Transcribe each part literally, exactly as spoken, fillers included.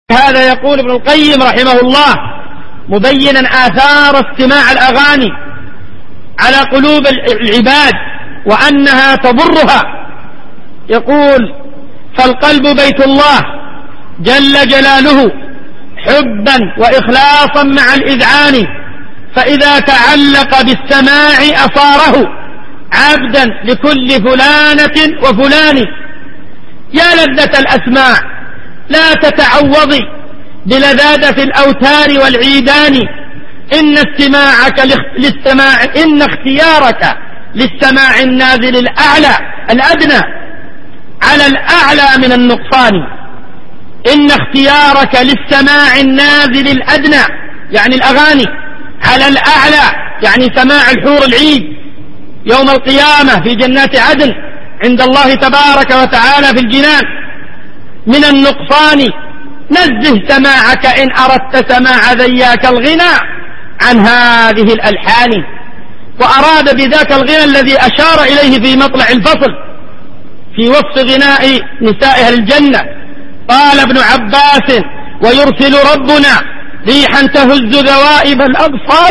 هذا يقول ابن القيم رحمه الله مبينا آثار استماع الأغاني على قلوب العباد وأنها تضرها. يقول: فالقلب بيت الله جل جلاله حبا وإخلاصا مع الإذعان، فإذا تعلق بالسماع أصاره عبدا لكل فلانة وفلان. يا لذة الأسماع لا تتعوضي بلذاذة الأوتار والعيدان، إن استماعك للسماع إن اختيارك للسماع النازل الأعلى الأدنى على الأعلى من النقصان. إن اختيارك للسماع النازل الأدنى يعني الأغاني على الأعلى يعني سماع الحور العين يوم القيامة في جنات عدن عند الله تبارك وتعالى في الجنان من النقصان. نزه سماعك إن أردت سماع ذياك الغنى عن هذه الألحان. وأراد بذاك الغنى الذي أشار إليه في مطلع الفصل في وصف غناء نساء أهل الجنة. قال ابن عباس: ويرسل ربنا ريحا تهز ذوائب الأبصار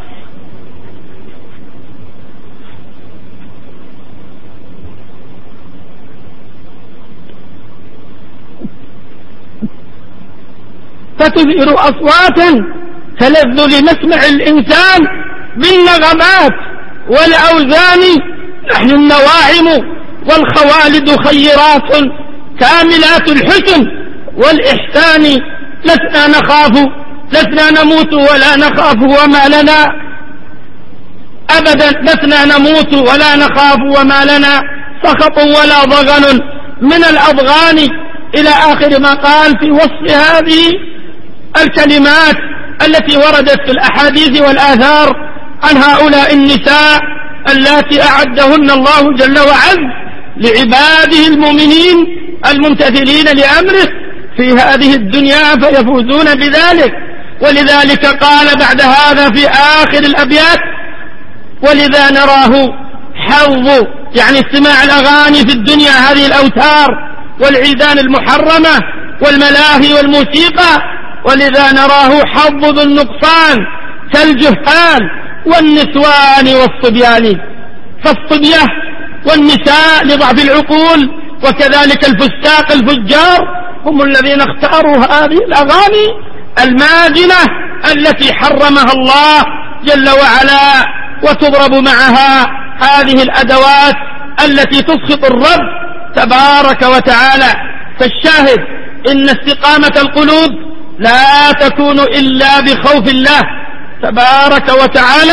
فتثير أصواتا تلذ لمسمع الإنسان بالنغمات والأوزان. نحن النواعم والخوالد خيرات كاملات الحسن والإحسان، لسنا نخاف لسنا نموت ولا نخاف وما لنا أبدا، لسنا نموت ولا نخاف وما لنا سخط ولا ضغن من الأضغان، إلى آخر ما قال في وصف هذه الكلمات التي وردت في الأحاديث والآثار عن هؤلاء النساء اللاتي أعدهن الله جل وعز لعباده المؤمنين الممتثلين لأمره في هذه الدنيا فيفوزون بذلك. ولذلك قال بعد هذا في آخر الأبيات: ولذا نراه حظ يعني استماع الأغاني في الدنيا هذه الأوتار والعيدان المحرمة والملاهي والموسيقى، ولذا نراه حظ ذو النقصان كالجهال والنسوان والصبيان. فالصبية والنساء لضعف العقول وكذلك الفساق الفجار هم الذين اختاروا هذه الأغاني الماجنة التي حرمها الله جل وعلا، وتضرب معها هذه الأدوات التي تسخط الرب تبارك وتعالى. فالشاهد إن استقامة القلوب لا تكون إلا بخوف الله تبارك وتعالى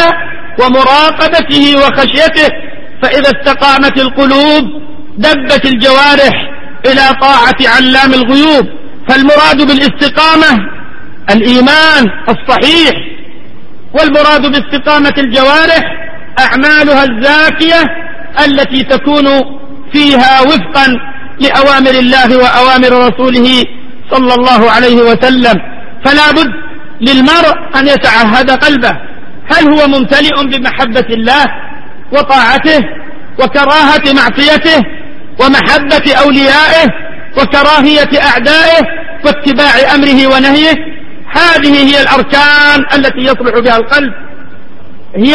ومراقبته وخشيته، فإذا استقامت القلوب دبت الجوارح إلى طاعة علام الغيوب. فالمراد بالاستقامة الإيمان الصحيح، والمراد باستقامة الجوارح أعمالها الزاكية التي تكون فيها وفقا لأوامر الله وأوامر رسوله صلى الله عليه وسلم. فلا بد للمرء أن يتعهد قلبه هل هو ممتلئ بمحبة الله وطاعته وكراهة معصيته ومحبة أوليائه وكراهية أعدائه واتباع أمره ونهيه. هذه هي الأركان التي يصلح بها القلب، هي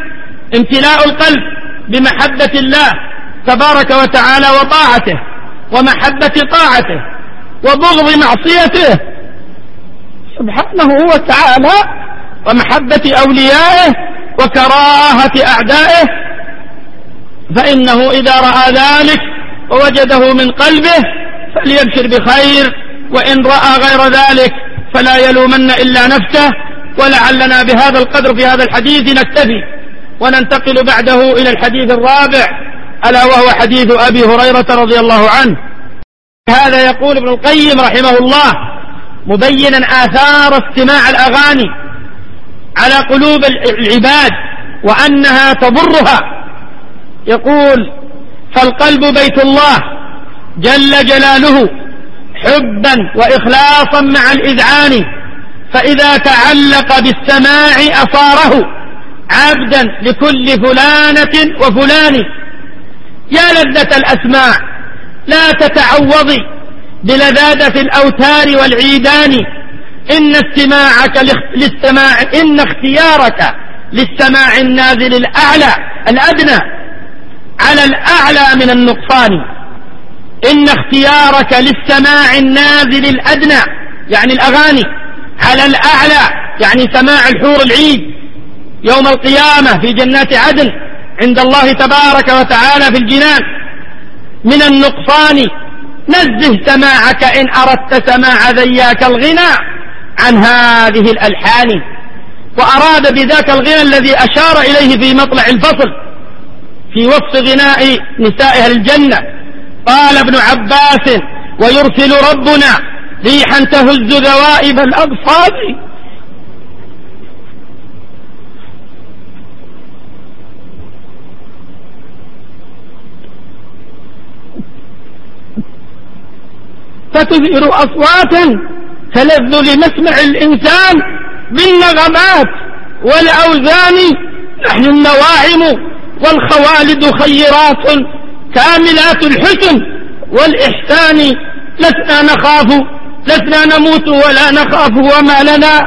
امتلاء القلب بمحبة الله تبارك وتعالى وطاعته ومحبة طاعته وبغض معصيته سبحانه وتعالى ومحبة أوليائه وكراهة أعدائه. فإنه إذا رأى ذلك ووجده من قلبه فليبشر بخير، وإن رأى غير ذلك فلا يلومن إلا نفسه. ولعلنا بهذا القدر في هذا الحديث نكتفي، وننتقل بعده إلى الحديث الرابع ألا وهو حديث أبي هريرة رضي الله عنه. هذا يقول ابن القيم رحمه الله مبينا آثار استماع الأغاني على قلوب العباد وأنها تضرها. يقول: فالقلب بيت الله جل جلاله حبا وإخلاصا مع الإذعان، فإذا تعلق بالسماع أصاره عبدا لكل فلانة وفلان. يا لذة الأسماع لا تتعوضي بلذاذة الأوتار والعيدان. إن استماعك للسماع إن اختيارك للسماع النازل الأعلى الأدنى على الأعلى من النقصان. إن اختيارك للسماع النازل الأدنى يعني الأغاني على الأعلى يعني سماع الحور العين يوم القيامة في جنات عدن عند الله تبارك وتعالى في الجنان من النقصان. نزه سماعك إن أردت سماع ذياك الغنى عن هذه الألحان. وأراد بذاك الغنى الذي أشار إليه في مطلع الفصل في وصف غناء نساء أهل الجنة. قال ابن عباس: ويرسل ربنا ريحا تهز ذوائب الأبصار فتثير أصواتا تلذ لمسمع الإنسان بالنغمات والأوزان. نحن النواعم والخوالد خيرات كاملات الحسن والإحسان. لسنا نخاف لسنا نموت ولا نخاف وما لنا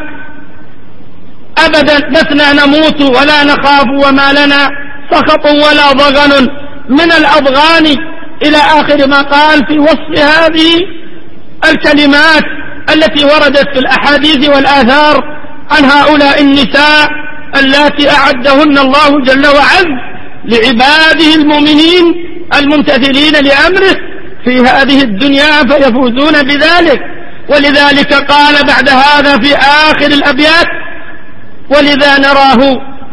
أبدا لسنا نموت ولا نخاف وما لنا سخط ولا ضغن من الأضغان إلى آخر ما قال في وصف هذه الكلمات التي وردت في الأحاديث والآثار عن هؤلاء النساء اللاتي أعدهن الله جل وعز لعباده المؤمنين الممتثلين لأمره في هذه الدنيا فيفوزون بذلك. ولذلك قال بعد هذا في آخر الأبيات: ولذا نراه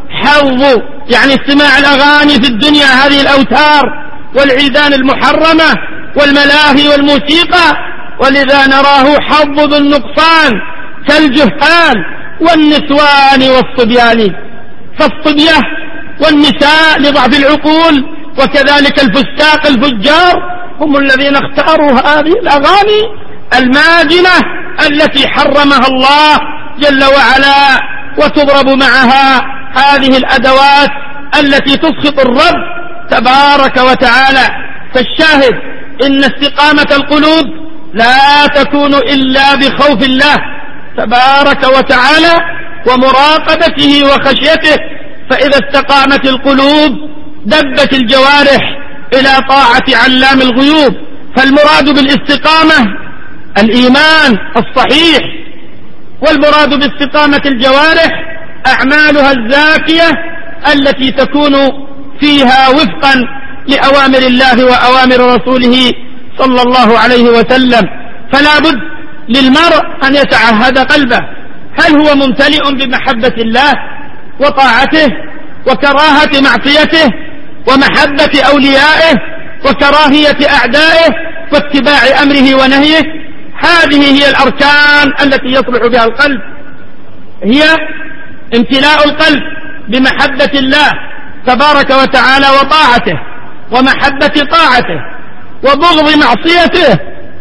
حظ يعني استماع الأغاني في الدنيا هذه الأوتار والعيدان المحرمة والملاهي والموسيقى، ولذا نراه حظ ذو النقصان كالجهال والنسوان والصبيان. فالصبية والنساء لضعف العقول وكذلك الفساق الفجار هم الذين اختاروا هذه الأغاني الماجنة التي حرمها الله جل وعلا، وتضرب معها هذه الأدوات التي تسخط الرب تبارك وتعالى. فالشاهد إن استقامة القلوب لا تكون إلا بخوف الله تبارك وتعالى ومراقبته وخشيته. فإذا استقامت القلوب دبت الجوارح إلى طاعة علام الغيوب. فالمراد بالاستقامة الإيمان الصحيح، والمراد باستقامة الجوارح أعمالها الزاكية التي تكون فيها وفقا لأوامر الله وأوامر رسوله صلى الله عليه وسلم. فلا بد للمرء أن يتعهد قلبه هل هو ممتلئ بمحبة الله وطاعته وكراهة معصيته ومحبة أوليائه وكراهية أعدائه واتباع أمره ونهيه. هذه هي الأركان التي يصلح بها القلب، هي امتلاء القلب بمحبة الله تبارك وتعالى وطاعته ومحبة طاعته وبغض معصيته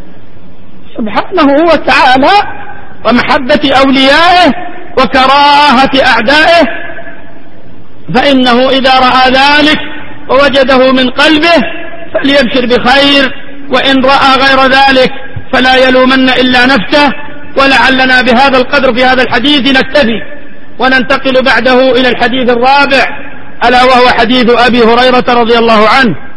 سبحانه وتعالى ومحبة أوليائه وكراهة أعدائه. فإنه إذا رأى ذلك ووجده من قلبه فليبشر بخير، وإن رأى غير ذلك فلا يلومن إلا نفسه. ولعلنا بهذا القدر في هذا الحديث نكتفي، وننتقل بعده إلى الحديث الرابع ألا وهو حديث أبي هريرة رضي الله عنه.